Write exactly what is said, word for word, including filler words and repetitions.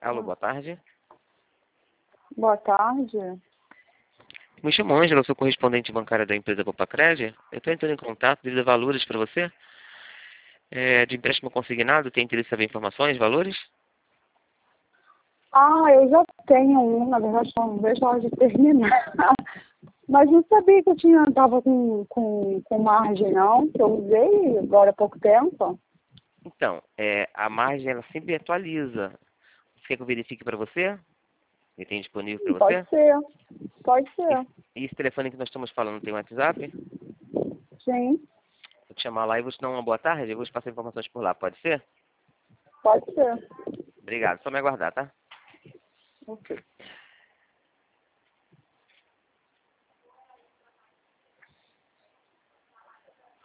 Alô, boa tarde. Boa tarde. Me chamo Ângela, eu sou correspondente bancária da empresa Copacred. Eu estou entrando em contato devido a valores para você. É, de empréstimo consignado, tem interesse em saber informações, valores? Ah, eu já tenho um, na verdade, não vejo a hora de terminar. Mas não sabia que eu tinha, tava com, com, com margem, não, que eu usei agora há pouco tempo. Então, é, a margem ela sempre atualiza. Você quer que eu verifique para você? Ele tem disponível para Pode você? ser, pode ser. E, e esse telefone que nós estamos falando tem WhatsApp? Sim, Vou te chamar lá e vou te dar uma boa tarde. Eu vou te passar informações por lá, pode ser? pode ser. Obrigado, só me aguardar, tá? Ok.